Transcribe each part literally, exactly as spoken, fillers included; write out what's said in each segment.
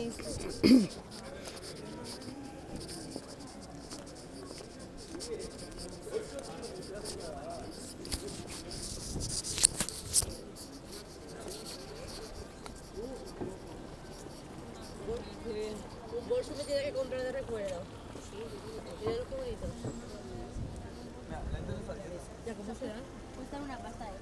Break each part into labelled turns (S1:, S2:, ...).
S1: Sí.
S2: Un bolso me tiene que comprar de recuerdo. Mira qué bonitos. ¿Ya cómo será?
S1: Cuesta una pasta, ¿eh?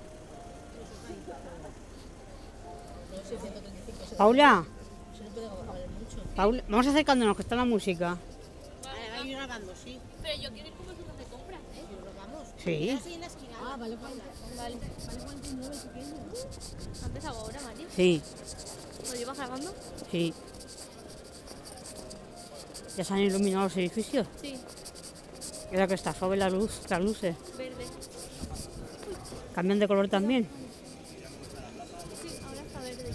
S2: No sé, ciento treinta y cinco.
S3: Paula,
S2: Eso no puede valer mucho.
S3: Paula, vamos acercándonos, que está la música.
S2: Vale, va a ir grabando, sí.
S1: Pero yo quiero ir con vosotros de compras, ¿eh?
S2: ¿Y nos vamos?
S3: Sí.
S2: Así en la esquina.
S1: Ah, vale, vale. Vale, vale cuarenta y nueve pequeño. ¿Antes ahora, Mario?
S3: Sí,
S1: ¿Lo llevas grabando?
S3: sí. ¿Ya se han iluminado los edificios?
S1: Sí,
S3: Y ahora que está suave la luz, las luces.
S1: verde.
S3: ¿Cambian de color también?
S1: Sí, ahora está verde.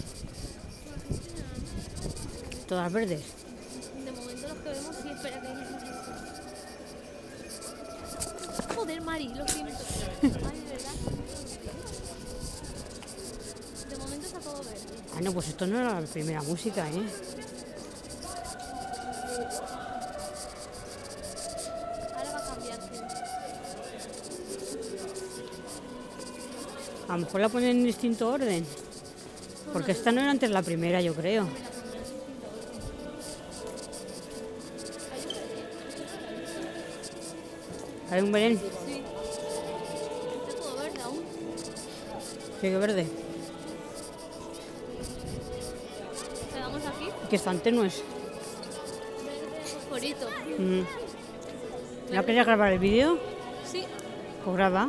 S3: Todas verdes.
S1: De momento los que vemos sí, espera que... Joder, Mari, lo siento. Ay, de verdad. De momento está todo verde.
S3: Ah, no, pues esto no era la primera música, ¿eh?
S1: Ahora va a cambiar, creo.
S3: A lo mejor la ponen en distinto orden. Porque esta no era antes la primera, yo creo. ¿Hay un Belén?
S1: Sí. Está todo verde aún.
S3: Sigue verde.
S1: Quedamos aquí.
S3: Que están tenues.
S1: Verde fosforito.
S3: Mm. ¿No querías grabar el vídeo?
S1: Sí.
S3: Pues graba.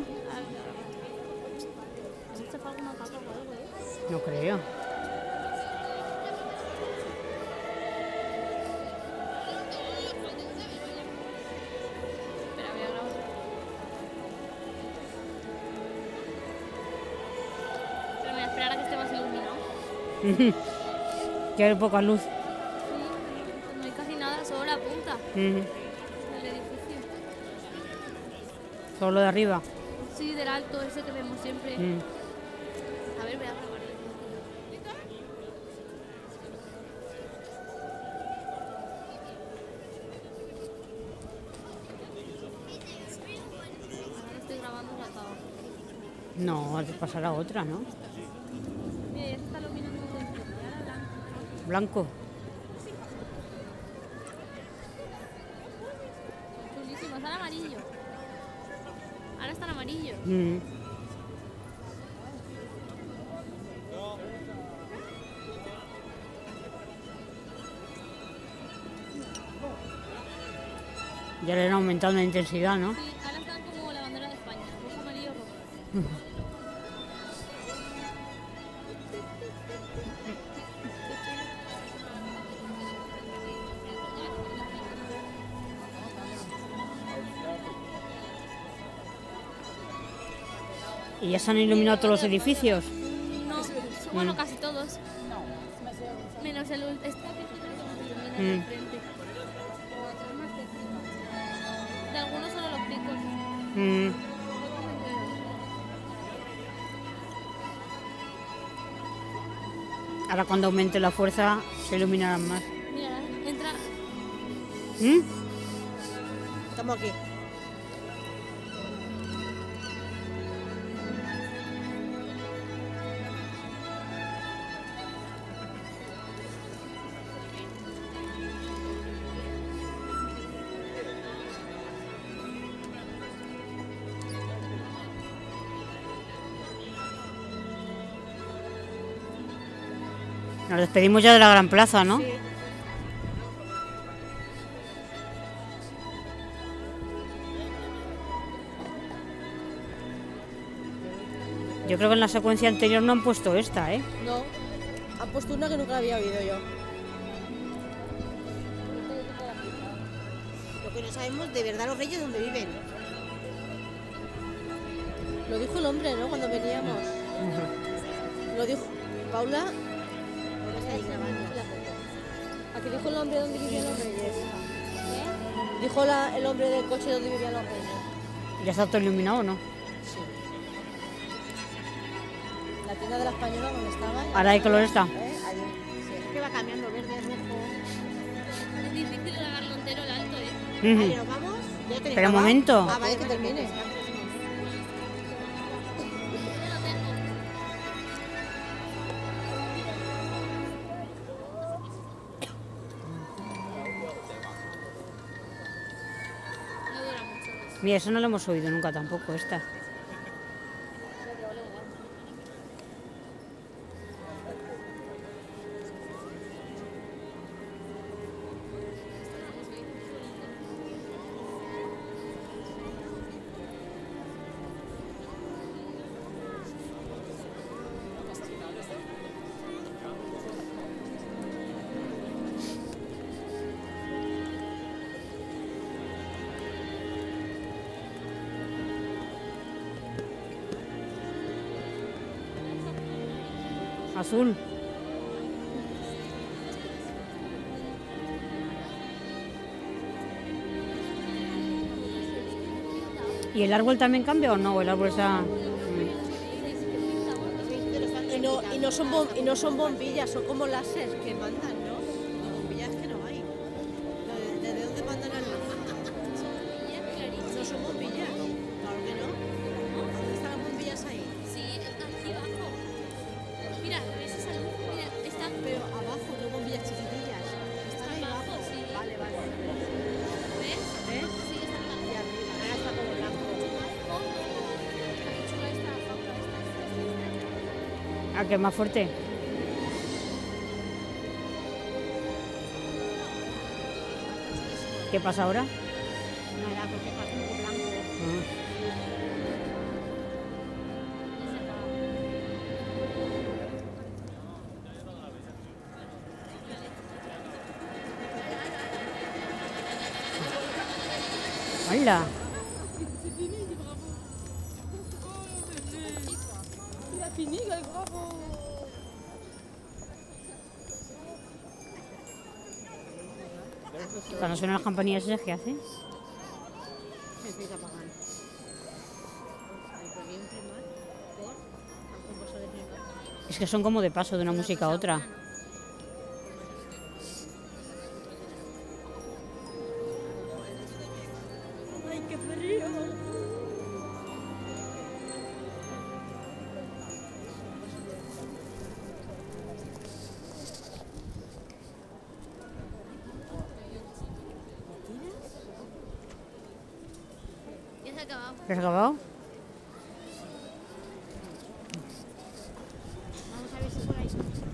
S1: ¿Se fue alguna capa o algo, eh?
S3: No creo.
S1: Espera, voy a grabar. Pero me voy a esperar a que esté más iluminado.
S3: Que hay poca luz.
S1: Sí, no hay casi nada, solo la punta
S3: Mm.
S1: del edificio.
S3: Solo de arriba.
S1: Sí, del alto ese que vemos siempre.
S3: Mm.
S1: A ver, voy a grabar. Ahora estoy grabando la cava.
S3: No, te pasará otra, ¿no?
S1: Mira, ya se está iluminando todo esto. Y ahora blanco.
S3: Blanco.
S1: Chulísimo, está en amarillo. Ahora está en amarillo.
S3: Mm. Ya le han aumentado la intensidad, ¿no?
S1: Sí, ahora están como la bandera de España. Rojo, amarillo, rojo.
S3: ¿Y ya se han iluminado todos los edificios?
S1: No, bueno, casi todos. Menos el ul- este que ilumina
S3: Mm.
S1: de frente. De algunos solo los picos.
S3: Mm. Ahora cuando aumente la fuerza se iluminarán más.
S1: Mira, entra.
S3: ¿Mm?
S2: Estamos aquí.
S3: Nos despedimos ya de la gran plaza, ¿no?
S2: Sí.
S3: Yo creo que en la secuencia anterior no han puesto esta, ¿eh?
S2: No. Han puesto una que nunca había oído yo. Lo que no sabemos de verdad los reyes dónde viven. Lo dijo el hombre, ¿no? Cuando veníamos. Lo dijo Paula. Paula está ahí grabando la foto. Aquí dijo el hombre dónde vivían los reyes. Dijo la- el hombre del coche dónde vivían los reyes.
S3: ¿Ya está todo iluminado o no?
S2: Sí. La tienda de la española donde estaba.
S3: ¿Ahora de color está?
S2: ¿Eh? Allí, sí. que va cambiando, verde, rojo.
S1: Es difícil grabarlo entero el alto, ¿eh?
S3: Ujú.
S2: Vale, ¿nos vamos? ¿Ya tenéis
S3: Pero un
S2: acabado?
S3: momento.
S2: Ah, vale, que termine.
S1: Yo lo tengo. No dura mucho.
S3: Mira, eso no lo hemos oído nunca tampoco, esta. Azul. ¿Y el árbol también cambia o no? ¿O el árbol está...?
S2: Y no, y, no son bom- y no son bombillas, son como láseres que mandan, ¿no? Bombillas que no hay. ¿De, de dónde mandan la luz? No son bombillas. Claro que no. ¿Dónde están las bombillas ahí?
S1: Sí, aquí abajo. Mira, ¿ves esa luz? Mira, está...
S2: Pero abajo, no bombillas chiquitillas. Están ahí
S1: Abajo,
S2: abajo.
S1: sí.
S2: Vale, vale.
S1: ¿Ves?
S2: ¿Ves?
S1: Sí, está en la
S2: Y arriba. Ahora está como blanco.
S1: Qué chula esta jaula esta.
S3: Ah, que es más fuerte. ¿Qué pasa ahora?
S2: Nada, porque está como blanco.
S3: ¡Hala! Cuando suenan las campanillas esas, ¿qué hace?
S2: Empieza a apagar. Ay, ¿por qué un primar? ¿Por? ¿Algún paso de primar?
S3: Es que son como de paso de una música a otra.
S2: ¡Ay, qué frío!
S1: Ya se ha acabado.
S3: ¿Lo has acabado?
S2: Vamos a ver si por ahí.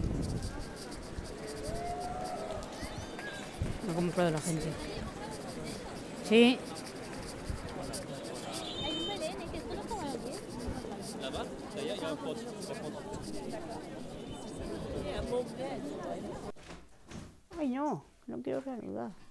S3: No como de la gente. Sí.
S1: Hay un Belén, ¿eh? Que esto lo pongo aquí.
S4: Là-bas, ça y est, il y a un pot. Ça prend-
S3: Ay, no, no quiero reanudar.